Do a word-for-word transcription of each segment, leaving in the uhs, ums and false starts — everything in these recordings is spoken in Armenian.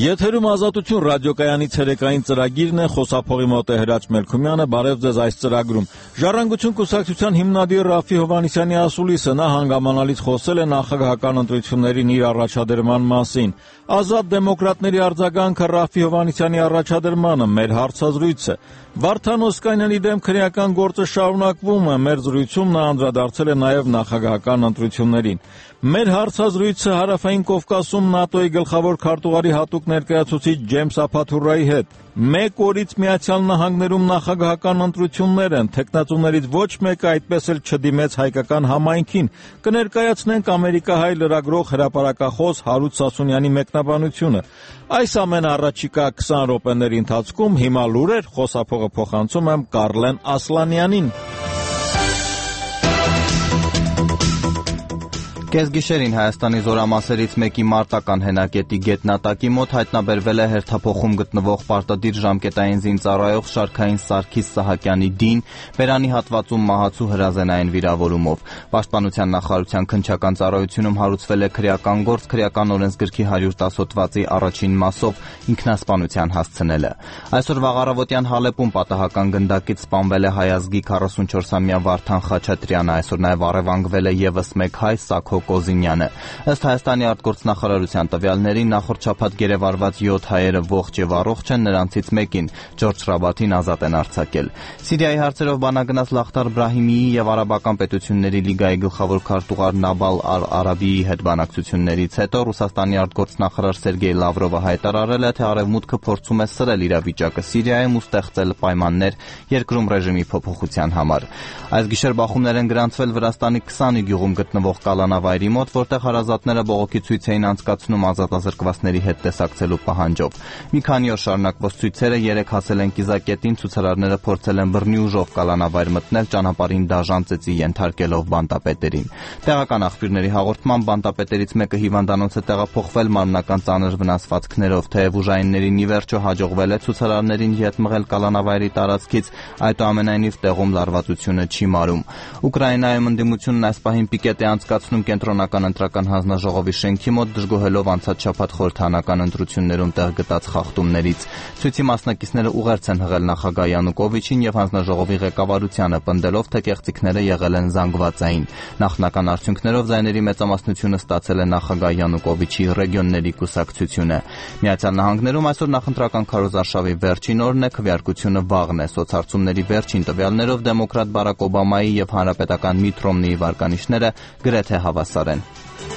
Եթերում Ազատություն ռադիոկայանի ցերեկային ծրագիրն է, խոսափողի մոտ է Հրաչ Մելքումյանը, բարև ձեզ այս ծրագրում։ Ժառանգություն կուսակցության հիմնադիր Ռաֆի Հովհաննիսյանի ասուլիսը նա հանգամանալից խոսել է նախագահական ընտրություններին իր առաջադրման մասին։ Ազատ դեմոկրատների արձագանքը Ռաֆի Հովհաննիսյանի առաջադրմանը մեր հարցազրույցը։ Վարդան Օսկանյանի դեմ քրեական գործը շարունակվում է, մեր զրույցում նա անդրադարձել է նաև նախագահական ընտրություններին։ Մեր հարցազրույցը Հարավային Կովկասում ՆԱՏՕ-ի գլխավոր քարտուղարի հատուկ ներկայացուցիչ Ջեյմս Ափաթուրայի հետ։ Մեկ օրից Միացյալ Նահանգներում նախագահական ընտրություններ են, թեկնածուներից ոչ մեկը այդպես էլ չդիմեց հայկական համայնքին։ Կներկայացնենք ամերիկահայ լրագրող հրապարակախոս Հարութ Սասունյանի մեկնաբանությունը։ Այս ամենը առաջիկա քսան րոպեների ընթացքում, հիմա լուրեր, խոսափողը փոխանցում եմ Կարլեն Ասլանյանին։ Կեսգիշերին Հայաստանի զորամասերից մեկի մարտական հենակետի գետնատակի մոտ հայտնաբերվել է հերթափոխում գտնվող պարտադիր ժամկետային զինծառայող Շարքային Սարգիս Սահակյանի դին, բերանի հատվածում մահացու հրազենային վիրավորումով։ Պաշտպանության նախարարության քննչական ծառայությունում հարուցվել է քրեական գործ քրեական օրենսգրքի հարյուր տասը հոդվածի առաջին մասով ինքնասպանության հասցնելը։ Այսօր վաղառավոտյան Հալեպում պատահական գնդակից սպանվել է հայ ազգի քառասունչորսամյա Վարդան Խաչատրյանը, այսօր նաև առևանգվել է ևս մեկ հայ Սաքո Կոզինյանը։ Ըստ Հայաստանի արտգործնախարարության տվյալների, նախորդ շաբաթ գերեվարված յոթ հայերը ողջ եւ առողջ են, նրանցից մեկին Ջորջ Ռաբաթին ազատ են արձակել։ Սիրիայի հարցերով բանագնաց Լախտար Բրահիմիի եւ Արաբական պետությունների լիգայի գլխավոր քարտուղար Նաբալ Ար-Արաբիի հետ բանակցություններից հետո Ռուսաստանի արտգործնախարար Սերգեյ Լավրովը հայտարարել է, թե Արևմուտքը փորձում է սրել իրավիճակը Սիրիայում ու ստեղծել պայմաններ երկրում ռեժիմի փոփոխության համար։ Այս գիշեր բախումներ են գրանցվել Վրաստանի քսանի գյուղում գտնվող Կալանավայրի մոտ, որտեղ հարազատները բողոքի ցույց էին անցկացնում ազատազրկվածների հետ տեսակցելու պահանջով։ Մի քանի օր շարունակվող ցույցերը երեք հասել են կիզակետին, ցուցարարները փորձել են բռնի ուժով Կալանավայր մտնել, ճանապարհին դաժան ծեծի ենթարկելով բանտապետերին։ Տեղական աղբյուրների հաղորդմամբ բանտապետերից մեկը հիվանդանոց է տեղափոխվել մարմնական ծանր վնասվածքներով, թեև ուժայիններին ի վերջո հաջողվել է ցուցարարներին ետ մղել Կալանավայրի տարածքից, այդուամենայնիվ տեղում լարվածությունը չի մարում։ Ուկրաինայում ընդդիմությունն այս պահին պիկետ է անցկացնում կենտրոնական ընտրական հանձնաժողովի շենքի մոտ, դժգոհելով անցած շաբաթ խորհրդարանական ընտրություններում տեղ գտած խախտումներից։ Ցույցի մասնակիցները ուղերձ են հղել նախագահ Յանուկովիչին եւ հանձնաժողովի ղեկավարությանը, պնդելով, թե կեղծիքները եղել են զանգվածային։ Նախնական արդյունքներով ձայների մեծամասնությունը ստացել է նախագահ Յանուկովիչի ռեգիոնների կուսակցությունը։ Միացյալ Նահանգներում այսօր նախընտրական քարոզարշավի վերջին օրն է, քվեարկությունը վաղն է։ Սոցհարցումների վերջին տվյալներով դեմոկրատ Բարակ Օբամայի եւ հանրապետական Միթ Ռոմնիի վարկանիշները գրեթե հավասար են։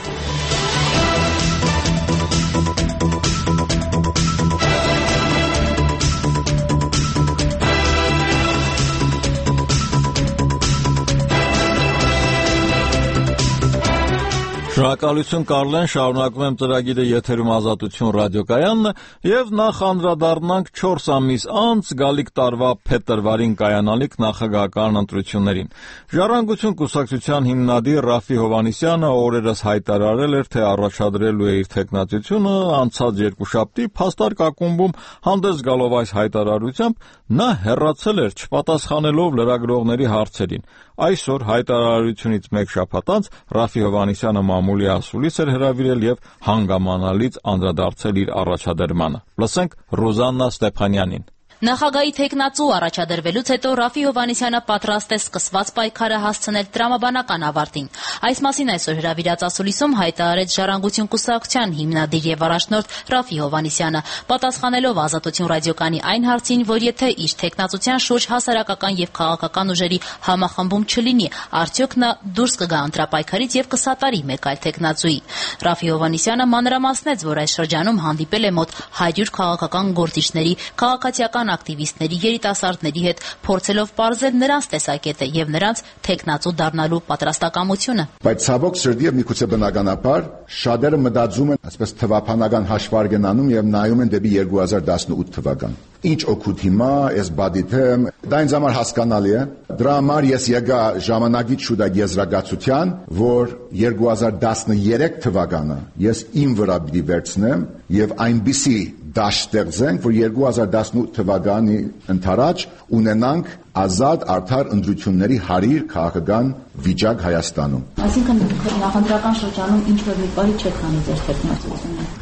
Շնորհակալություն Կարլեն, շարունակում եմ ծրագիրը եթերում Ազատություն ռադիոկայանն եւ նախ անդրադառնանք չորս ամիս անց գալիք տարվա փետրվարին կայանալիք նախագահական ընտրություններին։ Ժառանգություն կուսակցության հիմնադիր Ռաֆի Հովհաննիսյանը օրերս հայտարարել էր, թե առաջադրելու է իր թեկնածությունը, անցած երկուշաբթի փաստարկ ակումբում հանդես գալով այս հայտարարությամբ նա հեռացել էր, չպատասխանելով լրագրողների հարցերին։ Այսօր հայտարարությունից մեկ շաբաթ անց Ռաֆի Հովհաննիսյանը մամուլի ասուլիս էր հրավիրել եւ հանգամանալից անդրադարձել իր առաջադրմանը։ Լսենք Ռոզաննա Ստեփանյանին։ Նախագահի թեկնածու առաջադրվելուց հետո Ռաֆի Հովհաննիսյանը պատրաստ է սկսված պայքարը հասցնել տրամաբանական ավարտին։ Այս մասին այսօր հրավիրած ասուլիսում հայտարարեց Ժառանգություն կուսակցության հիմնադիր եւ առաջնորդ Ռաֆի Հովհաննիսյանը, պատասխանելով Ազատություն ռադիոկայանի այն հարցին, որ եթե իր թեկնածության շուրջ հասարակական եւ քաղաքական ուժերի համախմբում չլինի, արդյոք նա դուրս կգա ընտրապայքարից եւ կսատարի մեկ այլ թեկնածուի։ Ռաֆի Հովհաննիսյանը մանրամասնեց, որ այս շրջանում հանդիպել է մոտ հարյուր քաղաքական գործիչների, քաղաքացիական ակտիվիստների, երիտասարդների հետ, փորձելով պարզել նրանց տեսակետը եւ նրանց թեկնածու դառնալու պատրաստակամությունը։ Բայց ցավոք սրտի եւ միգուցե բնականաբար շատերը մտածում են, այսպես թվափանական հաշվարկ են անում եւ նայում են դեպի երկու հազար տասնութ թվական։ Ինչ օգուտ հիմա, ես բադիթեմ, դա ինձ համար հասկանալի է։ Դրա համար ես եկա ժամանակից շուտ եզրակացության, որ երկու հազար տասներեք թվականը ես իմ վրա պիտի վերցնեմ եւ այնպիսի դաշտ ստեղծենք, որ երկու հազար տասնութ թվականի ընթരാճ ունենանք ազատ արդար ընտրությունների հարյուր քաղաքական վիճակ Հայաստանում։ Այսինքն նախընտրական շրջանում ինչ որ մի բանի չեք անի ձեր թեկնածությունը։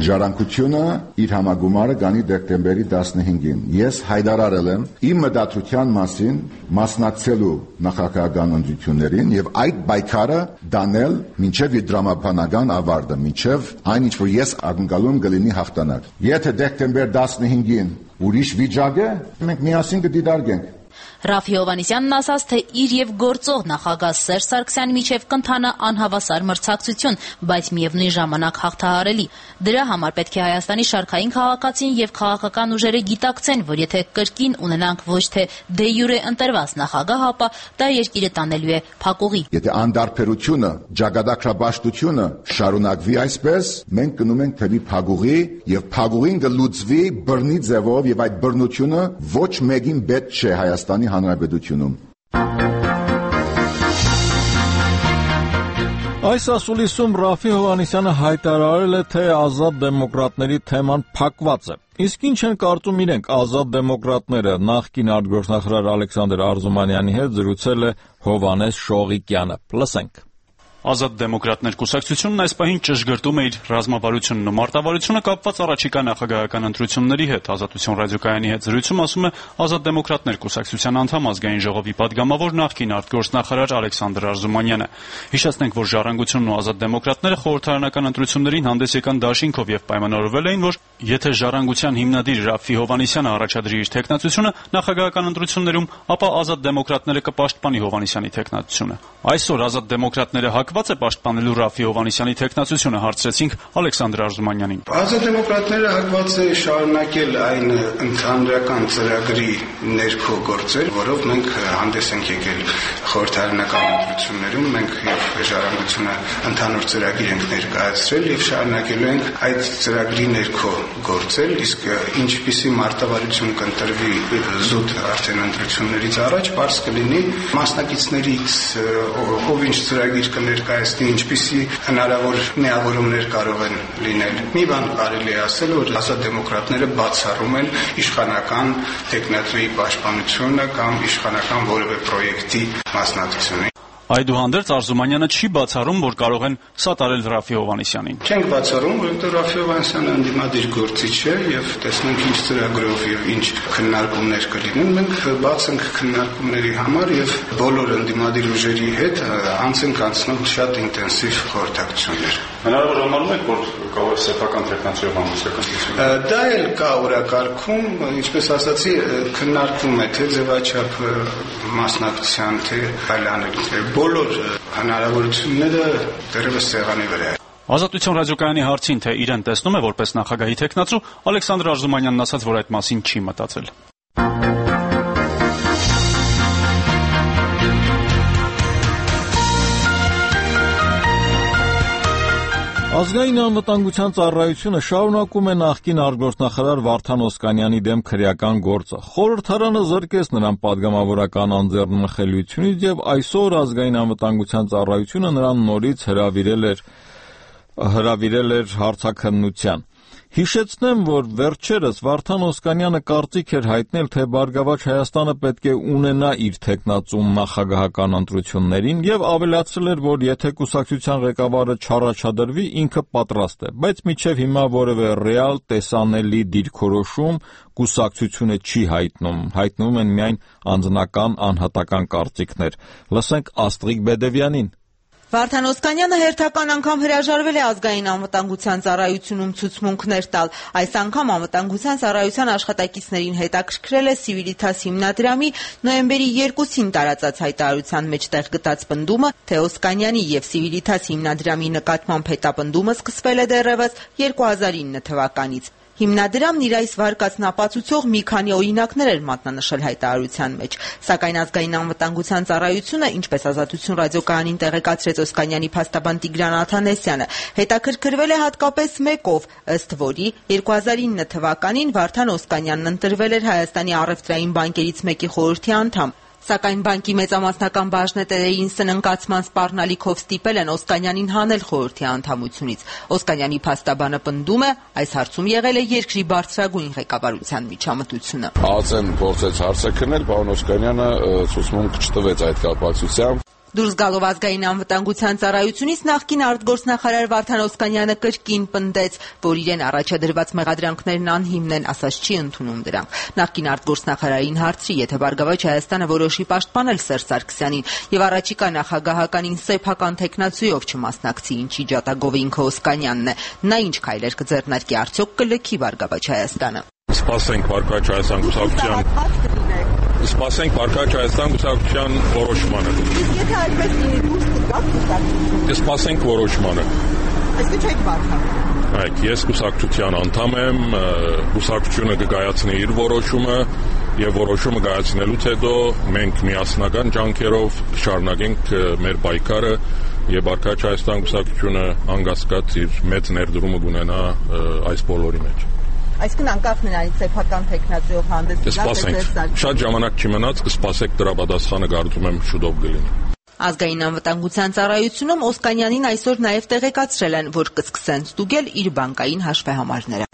Ժառանգությունը իր համագումարը գանի դեկտեմբերի տասնհինգին։ Ես հայտարարել եմ իմ մտադրության մասին մասնակցելու նախագահական ընտրություններին եւ այդ պայքարը դանել մինչեւ իր դրամապանական ավարտը, մինչեւ այն ինչ որ ես ակնկալում կլինի հաղթանակ։ Եթե դեկտեմբեր տասնհինգին ուրիշ վիճակ է, մենք միասին կդիտարկենք։ Ռաֆի Հովհաննիսյանն ասաց, թե իր եւ գործող նախագահ Սերժ Սարգսյանի միջև կընթանա անհավասար մրցակցություն, բայց միևնույն ժամանակ հաղթահարելի։ Դրա համար պետք է Հայաստանի շարքային քաղաքացին եւ քաղաքական ուժերը գիտակցեն, որ եթե կրկին ունենանք ոչ թե դե յուրե ընտրված նախագահ, ապա դա երկիրը տանելու է փակուղի։ Եթե անդարբերությունը, ջագադակրաբաշխությունը շարունակվի այսպես, մենք գնում ենք թեպի փակուղի եւ փակուղին կլուծվի բռնի ձևով եւ այդ բռնությունը ոչ մեկին պետք չէ Հայաստանի Հանրապետությունում։ Այս ասուլիսում Ռաֆի Հովհաննիսյանը հայտարարել է, թե ազատ դեմոկրատների թեման փակված է։ Իսկ ինչ են կարծում իրենք ազատ դեմոկրատները, նախկին արտգործնախարար Ալեքսանդր Արզումանյանի հետ զրուցել է Հովհաննես Շողիկյանը։ Լսենք։ Ազատ դեմոկրատներ կուսակցությունն այս պահին ճշգրտում է իր ռազմավարությունն ու մարտավարությունը կապված առաջիկա նախագահական ընտրությունների հետ։ Ազատություն ռադիոկայանի հետ զրույցում ասում է Ազատ դեմոկրատներ կուսակցության անդամ ազգային ժողովի падգամավոր նախկին արտգործնախարար Ալեքսանդր Արզումանյանը։ Հիշեցնենք, որ Ժառանգությունն ու Ազատ դեմոկրատները խորհրդարանական ընտրություններին հանդես եկան դաշինքով եւ պայմանավորվել էին, որ եթե Ժառանգության հիմնադիր Ռաֆի Հովհաննիսյանը առաջադրի իր թեկնածությունը նախագահական ընտրություններում, ապա Ազատ դեմոկրատները կպաշտպանի Հովհաննիսյանի թեկնածությունը։ Այսօր Ազատ դեմոկրատները հակված է պաշտպանելու Ռաֆի Հովհաննիսյանի թեկնածությունը, հարցրեցինք Ալեքսանդր Արզումանյանին։ Ազատ դեմոկրատները հակված է շարունակել այն ընդհանրական ծրագրի ներքո գործել, որով մենք հանդես ենք եկել խորհրդարանական ընտրություններում, մենք եւ Ժառանգությունը ընդհանուր ծրագիր ենք ներկայացրել եւ շարունակելու ենք այդ ծրագրի ներքո գործել, իսկ ինչպիսի մարտավարություն կընտրվի զուտ արդեն ընտրություններից առաջ, բարձ կլինի մասնակիցներից ով ինչ ծրագիր կներկայացնի, ինչպիսի հնարավոր միավորումներ կարող են լինել։ Մի բան կարելի է ասել, որ ազատ դեմոկրատները բացառում են իշխանական տեխնokraտի պաշտպանությունը կամ իշխանական որևէ պրոյեկտի մասնակցությունը։ Այդուհանդերձ Արզումանյանը չի բացառում, որ կարող են սատարել Ռաֆի Հովհաննիսյանին։ Չենք բացառում, որովհետև Ռաֆի Հովհաննիսյանը ընդդիմադիր գործիչ է եւ տեսնենք ինչ ծրագրով եւ ինչ քննարկումներ կլինեն։ Մենք բաց ենք քննարկումների համար եւ բոլոր ընդդիմադիր ուժերի հետ անց ենք անցնում շատ ինտենսիվ խորհրդակցություններ։ Հնարավոր համարում եք, որ կարող է սեփական տեխնokraտիով ամուսնական։ Դա էլ կա օրակարգում, ինչպես ասացի, քննարկվում է թե ձևաչափ մասնակցության, թե այլանալիքներ, բոլոր հնարավորությունները դեռևս սեղանի վրա է։ Ազատություն ռադիոկայանի հարցին, թե իրեն տեսնում է որպես նախագահի թեկնածու, Ալեքսանդր Արզումանյանն ասաց, որ այդ մասին չի մտածել։ Ազգային անվտանգության ծառայությունը շարունակում է նախկին արտգործնախարար Վարդան Օսկանյանի դեմ քրեական գործը։ Խորհրդարանը զրկեց նրան падգամավորական անձեռնմխելիությունից եւ այսօր ազգային անվտանգության ծառայությունը նրան նորից հրավիրել էր հրավիրել էր հարցաքննության։ Հիշեցնեմ, որ վերջերս Վարդան Օսկանյանը կարծիք էր հայտնել, թե Բարգավաճ Հայաստանը պետք է ունենա իր թեկնածուն նախագահական ընտրություններին եւ ավելացրել էր, որ եթե կուսակցության ղեկավարը չառաջադրվի, ինքը պատրաստ է, բայց մինչեւ հիմա որևէ ռեալ տեսանելի դիրքորոշում կուսակցությունը չի հայտնում, հայտնում են միայն անձնական անհատական կարծիքներ։ Լսենք Աստղիկ Բեդևյանին։ Վարդան Օսկանյանը հերթական անգամ հրաժարվել է ազգային անվտանգության ծառայությունում ցուցմունքներ տալ։ Այս անգամ անվտանգության ծառայության աշխատակիցներին հետաքրքրել է Civitas հիմնադրամի նոյեմբերի երկուսին տարածած հայտարարության մեջ տեղ գտած պնդումը, թե Օսկանյանի եւ Civitas հիմնադրամի նկատմամբ հետապնդումը սկսվել է դեռևս երկու հազար ինը թվականից։ Հիմնադրամն իր այս վարկածն ապացուցող մի քանի օրինակներ էր մատնանշել հայտարարության մեջ, սակայն ազգային անվտանգության ծառայությունը, ինչպես Ազատություն ռադիոկայանին տեղեկացրեց Օսկանյանի փաստաբան Տիգրան Աթանեսյանը, հետաքրքրվել է հատկապես մեկով, ըստ որի երկու հազար ինը թվականին Վարդան Օսկանյանն ընտրվել էր Հայաստանի առևտրային բանկերից մեկի խորհրդի անդամ։ Սակայն բանկի մեծամասնական բաժնետերերին սննկացման սպառնալիքով ստիպել են Օսկանյանին հանել խորհրդի անդամությունից։ Օսկանյանի փաստաբանը պնդում է, այս հարցում եղել է երկրի բարձրագույն ղեկավարության միջամտությունը։ ԱԾ-ն փորձեց հարցը քննել, պարոն Օսկանյանը ցուցմունք չտվեց այդ կապակցությամբ։ Դուրս գալով ազգային անվտանգության ծառայությունից նախկին արտգործնախարար Վարդան Օսկանյանը կրկին պնդեց, որ իրեն առաջադրված մեղադրանքներն անհիմն են, ասած չի ընդունում դրանք։ Նախկին արտգործնախարարին հարցրի, եթե Բարգավաճ Հայաստանը որոշի պաշտպանել Սերժ Սարգսյանին եւ առաջիկա նախագահականին սեփական տեխնացիով չմասնակցի, ինչի ջատագովը ինքը Օսկանյանն է, նա ինչ քայլեր կձեռնարկի, արդյոք կլքի Բարգավաճ Հայաստանը։ Սպասենք Բարգավաճ Հայաստան կուսակցության Սպասենք Բարգավաճ Հայաստան կուսակցության որոշմանը։ Եթե այդպես լինի, դուրս կգաք կուսակցություն։ Կսպասենք որոշմանը։ Այսինքն չեք բարքանում։ Այո, ես կուսակցության անդամ եմ, կուսակցությունը կգայացնի իր որոշումը եւ որոշումը գայացնելուց հետո մենք միասնական ջանքերով շարունակենք մեր պայքարը եւ Բարգավաճ Հայաստան կուսակցությունը անկասկած իր մեծ ներդրումը կունենա այս բոլորի մեջ։ Այսինքն անկախ նրանից սեփական տեխնացիով հանդես կսպասենք։ Շատ ժամանակ չմնաց, կսպասեք դրա պատասխանը կարծում եմ շուտով կլինի։ Ազգային անվտանգության ծառայությունում Օսկանյանին այսօր նաև տեղեկացրել են, որ կսկսեն ստուգել իր բանկային հաշվեհամարները։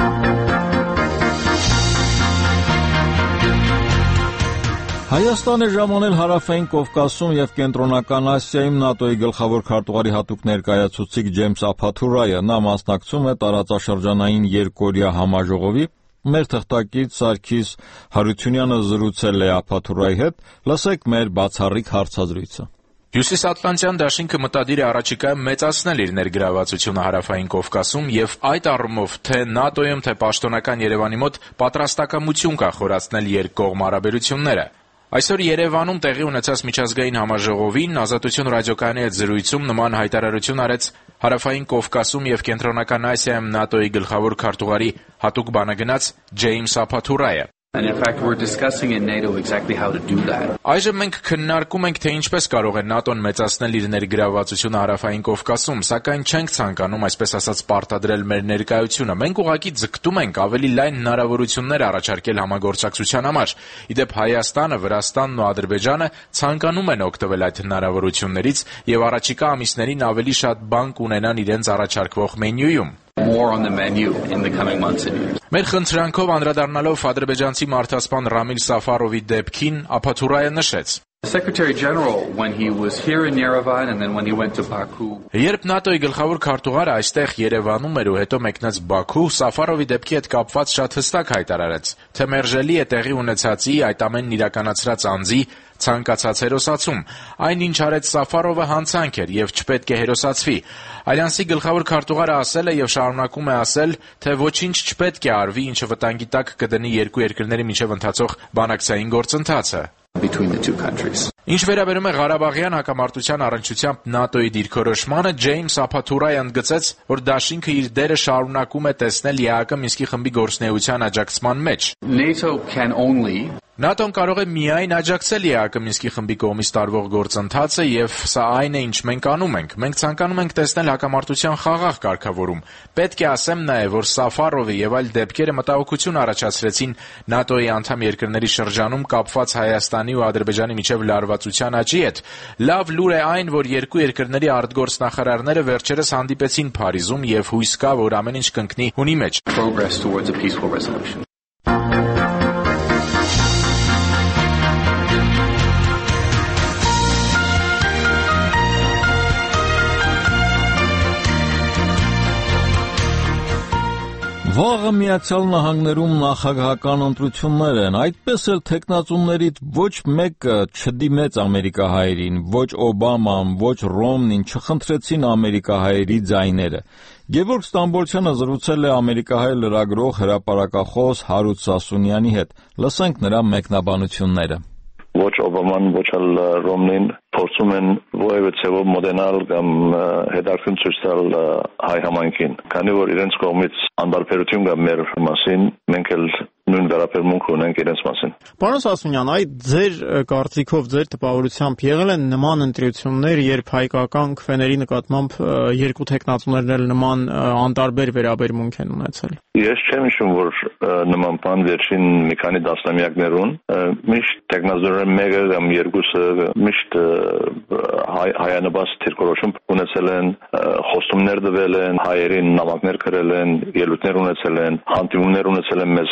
Հայաստան է ժամանել Հարավային Կովկասում եւ Կենտրոնական Ասիայում ՆԱՏՕ-ի գլխավոր քարտուղարի հատուկ ներկայացուցիչ Ջեյմս Ափաթուրայը։ Նա մասնակցում է տարածաշրջանային երկօրյա համաժողովի։ Մեր թղթակից Սարգիս Հարությունյանը զրուցել է Ափաթուրայի հետ։ Լսեք մեր բացառիկ հարցազրույցը։ Հյուսիսատլանտյան դաշինքը մտադիր է առաջիկայում մեծացնել իր ներգրավվածությունը Հարավային Կովկասում եւ այդ առումով թե ՆԱՏՕ-ում, թե պաշտոնական Երևանի մոտ պատրաստակամություն կա խորացնել երկկողմ հարաբերությունները։ Այսօր Երևանում տեղի ունեցած միջազգային համաժողովին Ազատություն ռադիոկայանի հետ զրույցում նման հայտարարություն արեց Հարավային Կովկասում եւ Կենտրոնական Ասիայում ՆԱՏՕ-ի գլխավոր քարտուղարի հատուկ բանագնաց Ջեյմս Ափաթուրայը։ And in fact, we're discussing in NATO exactly how to do that. Այժմ մենք քննարկում ենք, թե ինչպես կարող է ՆԱՏՕ-ն մեծացնել իր ներգրավվածությունը Հարավային Կովկասում, սակայն չենք ցանկանում, այսպես ասած, պարտադրել մեր ներկայությունը։ Մենք ուղղակի ձգտում ենք ավելի լայն հնարավորություններ առաջարկել համագործակցության համար։ Իդեպ Հայաստանը, Վրաստանն ու Ադրբեջանը ցանկանում են օգտվել այդ հնարավորություններից եւ առաջիկա ամիսներին ավելի շատ բան կունենան իրենց առաջարկվող մենյուում։ More on the menu in the coming months and years. Մեր խնդրանքով անդրադառնալով ադրբեջանցի մարդասպան Ռամիլ Սաֆարովի դեպքին Ափաթուրայը նշեց. The Secretary General, when he was here in Yerevan and then when he went to Baku. Երբ ՆԱՏՕ-ի գլխավոր քարտուղարը այստեղ Երևանում էր ու հետո մեկնեց Բաքու, Սաֆարովի դեպքի հետ կապված շատ հստակ հայտարարեց, թե մերժելի է տեղի ունեցածի այդ ամենն իրականացրած անձի ցանկացած հերոսացում։ Այն ինչ արեց Սաֆարովը հանցանք էր եւ չպետք է հերոսացվի։ Ալյանսի գլխավոր քարտուղարը ասել է եւ շարունակում է ասել, թե ոչինչ չպետք է արվի, ինչը վտանգի տակ կդնի երկու երկրների միջև ընթացող բանակցային գործընթացը։ Between the two countries. Ինչ վերաբերում է Ղարաբաղյան հակամարտության առնչությամբ ՆԱՏՕ-ի դիրքորոշմանը, Ջեյմս Ափաթուրայը ընդգծեց, որ դաշինքը իր դերը շարունակում է տեսնել ԵԱՀԿ Մինսկի խմբի գործունեության աջակցման մեջ։ NATO can only ՆԱՏՕ-ն կարող է միայն աջակցել ԵԱՀԿ Մինսկի խմբի կողմից տարվող գործընթացը եւ սա այն է, ինչ մենք անում ենք։ Մենք ցանկանում ենք տեսնել հակամարտության խաղաղ կարգավորում։ Պետք է ասեմ նաեւ, որ Սաֆարովը եւ այլ դեպքերը մտահոգություն առաջացրեցին ՆԱՏՕ-ի անդամ երկրների շրջանում կապված Հայաստանի ու Ադրբեջանի միջև լարվածության աճի հետ։ Լավ լուր է այն, որ երկու երկրների արտգործնախարարները վերջերս հանդիպեցին Փարիզում եւ հույս կա, որ ամեն ինչ կընկնի հունի մեջ։ progress towards a peaceful resolution. Վաղը Միացյալ Նահանգներում նախագահական ընտրություններ են, այդպես էլ թեկնածուներից ոչ մեկը չդիմեց ամերիկահայերին, ոչ Օբաման, ոչ Ռոմնին չխնդրեցին ամերիկահայերի ձայները։ Գևորգ Ստամբոլցյանը զրուցել է ամերիկահայ լրագրող հրապարակախոս Հարութ Սասունյանի հետ։ Լսենք նրա մեկնաբանությունները։ Ոչ Օբաման, ոչ էլ Ռոմնին փորձում են որևէ ցեվով մոդենալ կամ հետաքրքիր ցույց տալ հայ համայնքին, քանի որ իրենց կողմից անբարբերություն կա մեր մասին, մենք էլ նույն վերաբերմունք ունենք իրենց մասին։ Պարոն Սասունյան, այդ ձեր կարծիքով, ձեր տպավորությամբ եղել են նման ընտրություններ, երբ հայկական քվեների նկատմամբ երկու թեկնածուներն էլ նման անտարբեր վերաբերմունք են ունեցել։ Ես չեմ հիշում, որ նման բան վերջին մի քանի տասնամյակներուն միշտ տեխնազորեն մեկը կամ երկուսը միշտ հայանաբաց դիրքորոշում ունեցել են, խոստումներ տվել են, հայերին նամակներ գրել են, ելույթներ ունեցել են, հանդիպումներ ունեցել են մեզ հետ,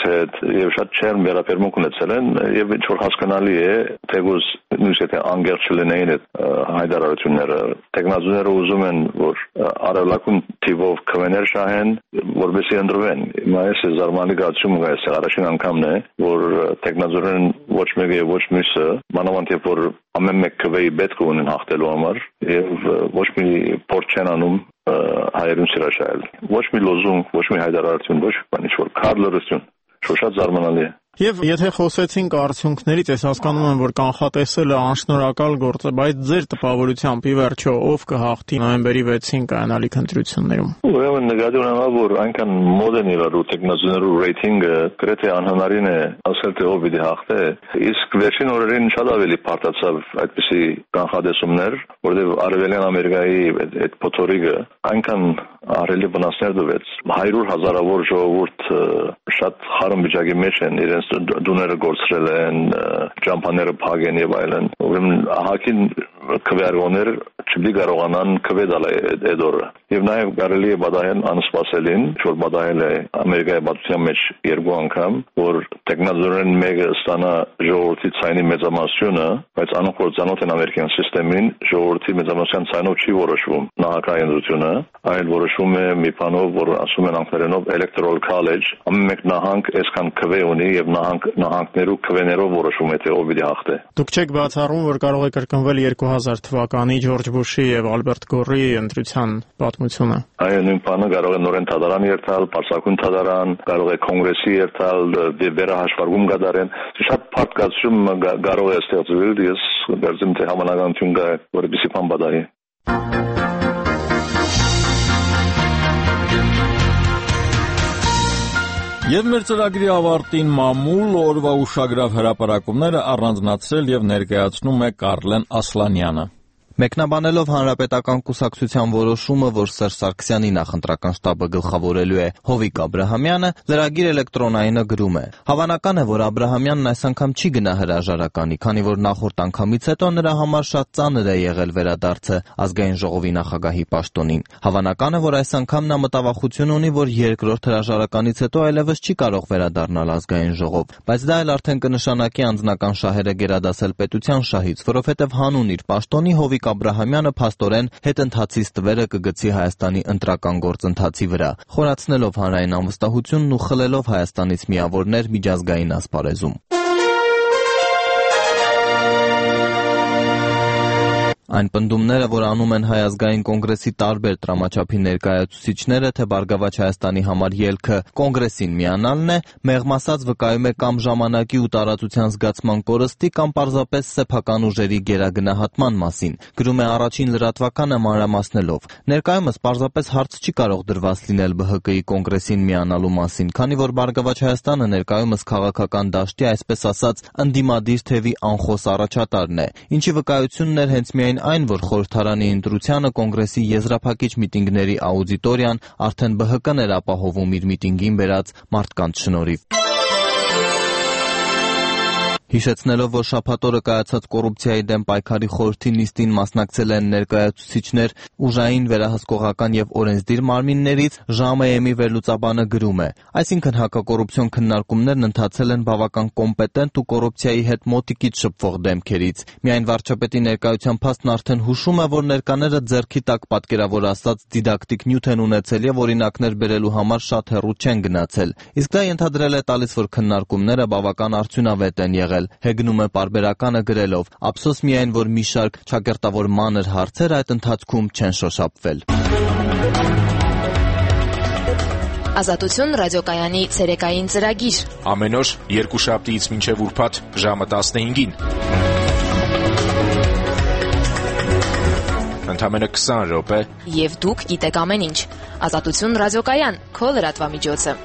եւ շատ չերմ վերաբերմունք ունեցել են եւ ինչ որ հասկանալի է թեգուզ նույնիսկ եթե անգերջ լինեին այդ հայտարարությունները տեխնազուները ուզում են որ արևելակում թիվով քվեներ շահեն որովհետեւ ընդրվեն հիմա այս զարմանալի գացում կա այս առաջին անգամն է որ տեխնազուրեն ոչ մեկը եւ ոչ մյուսը մանավանդ երբ որ ամեն մեկ քվեի պետք ունեն հաղթելու համար եւ ոչ մի փորձ չեն անում հայերուն սիրաշայել ոչ մի լոզունգ ոչ մի հայտարարություն ոչ բան ինչ որ քարլորություն շոշատ զարմանալի է Եվ եթե խոսեցինք արդյունքներից, ես հասկանում եմ, որ կանխատեսելը անշնորհակալ գործ է, բայց ձեր տպավորությամբ ի վերջո ով կհաղթի նոյեմբերի վեցին կայանալիք ընտրություններում։ Ուրեմն նկատի ունենալ, որ այնքան մոդ են իրարու տեխնազուներու ռեյթինգը գրեթե անհնարին է ասել թե ով պիտի հաղթե, իսկ վերջին օրերին շատ ավելի բարդացավ այդպիսի կանխատեսումներ, որովհետև Արևելյան Ամերիկայի այդ փոթորիկը այնքան ահռելի վնասներ տվեց, հարյուր հազարավոր ժողովուրդ շատ խառն վիճակի մեջ են իրենց դուները գործրել են, ճամփաները փակեն եւ այլն։ Ուրեմն ահագին քվեարկողներ չպիտի կարողանան քվե տալ այդ օրը։ Եվ նաեւ կարելի է պատահել անսպասելին, որ պատահել է Ամերիկայի պատմության մեջ երկու անգամ, որ տեխնազորեն մեկը ստանա ժողովրդի ցայնի մեծամասնությունը, բայց անօգնության են ամերիկյան համակարգին, ժողովրդի մեծամասնության ցայնով չի որոշվում նահանգայնությունը, այլ որոշվում է մի բանով, որ ասում են անգլերենով electoral college, ամեն մեկ նահանգ այսքան քվե ունի եւ նահանգ նահանգներու քվեներով որոշում է թե ով պիտի հաղթե։ Դուք չեք բացառում, որ կարող է կրկնվել երկու հազար թվականի Ջորջ Բուշի եւ Ալբերտ Գորի ընտրության պատմությունը։ Այո, նույն բանը կարող է նորեն թադարան երթալ, պարսակուն թադարան, կարող է կոնգրեսի երթալ, վերահաշվարկում կատարեն։ Շատ բարդ կացում կարող է ստեղծվել, ես կարծում թե համանականություն կա, որպեսզի բան պատահի։ Եվ մեր ծրագրի ավարտին մամուլ օրվա ուշագրավ հրապարակումները առանձնացրել եւ ներկայացնում է Կարլեն Ասլանյանը։ Մեկնաբանելով Հանրապետական կուսակցության որոշումը, որ Սերժ Սարգսյանի նախընտրական շտաբը գլխավորելու է Հովիկ Աբրահամյանը, լրագիր էլեկտրոնայինը գրում է. Հավանական է, որ Աբրահամյանն այս անգամ չի գնա հրաժարականի, քանի որ նախորդ անգամից հետո նրա համար շատ ծանր է եղել վերադարձը ազգային ժողովի նախագահի պաշտոնին։ Հավանական է, որ այս անգամ նա մտավախություն ունի, որ երկրորդ հրաժարականից հետո այլևս չի կարող վերադառնալ ազգային ժողով, բայց դա էլ արդեն կնշանակի անձնական շահերը գերադասել պետության շահից, որովհետև հանուն իր պաշտոնի Հովիկ Աբրահամյանը փաստորեն հետընթացի ստվերը կգցի Հայաստանի ընտրական գործընթացի վրա, խորացնելով հանրային անվստահությունն ու խլելով Հայաստանից միավորներ միջազգային ասպարեզում։ Այն պնդումները, որ անում են Հայ ազգային կոնգրեսի տարբեր տրամաչափի ներկայացուցիչները, թե Բարգավաճ Հայաստանի համար ելքը կոնգրեսին միանալն է, մեղմ ասած վկայում է կամ ժամանակի ու տարածության զգացման կորստի, կամ պարզապես սեփական ուժերի գերագնահատման մասին, գրում է առաջին լրատվականը մանրամասնելով։ Ներկայումս պարզապես հարց չի կարող դրված լինել Բ Հ Կ-ի կոնգրեսին միանալու մասին, քանի որ Բարգավաճ Հայաստանը ներկայումս քաղաքական դաշտի, այսպես ասած, ընդդիմադիր թևի անխոս առաջատարն է, ինչի վկայությունն էր հենց միայն այն, որ խորհրդարանի ընտրությանը կոնգրեսի եզրափակիչ միտինգների աուդիտորիան արդեն Բ Հ Կն էր ապահովում իր միտինգին բերած մարդկանց շնորհիվ։ Հիշեցնելով, որ շաբաթ օրը կայացած կոռուպցիայի դեմ պայքարի խորհրդի նիստին մասնակցել են ներկայացուցիչներ ուժային, վերահսկողական եւ օրենսդիր մարմիններից, ԺԱՄԷ-ի վերլուծաբանը գրում է. այսինքն հակակոռուպցիոն քննարկումներն ընթացել են բավական կոմպետենտ ու կոռուպցիայի հետ մոտիկից շփվող դեմքերից։ Միայն վարչապետի ներկայության փաստն արդեն հուշում է, որ ներկաները ձեռքի տակ պատկերավոր ասած դիդակտիկ նյութ են ունեցել եւ օրինակներ բերելու համար շատ հեռու չեն գնացել։ Իսկ դա ենթադրել է տալիս, որ քննարկումները բավական արդյունավետ են եղել։ Հեգնում է պարբերականը գրելով. Ափսոս միայն, որ մի շարք ճակերտավոր մանր հարցեր այդ ընթացքում չեն շոշափվել։ Ազատություն ռադիոկայանի ցերեկային ծրագիր։ Ամեն օր երկուշաբթիից մինչև ուրբաթ ժամը տասնհինգին։ Ընդամենը քսան րոպե։ Եվ դուք գիտեք ամեն ինչ։ Ազատություն ռադիոկայան, քո լրատվամիջոցը։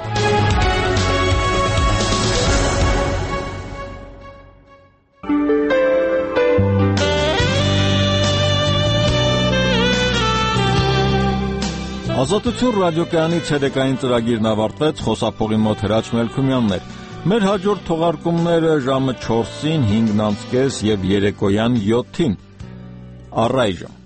Ազատություն ռադիոկայանի ցերեկային ծրագիրն ավարտվեց, խոսափողի մոտ Հրաչ Մելքումյանն էր։ Մեր հաջորդ թողարկումները ժամը չորսին, հինգն անց կես եւ երեկոյան յոթին։ Առայժմ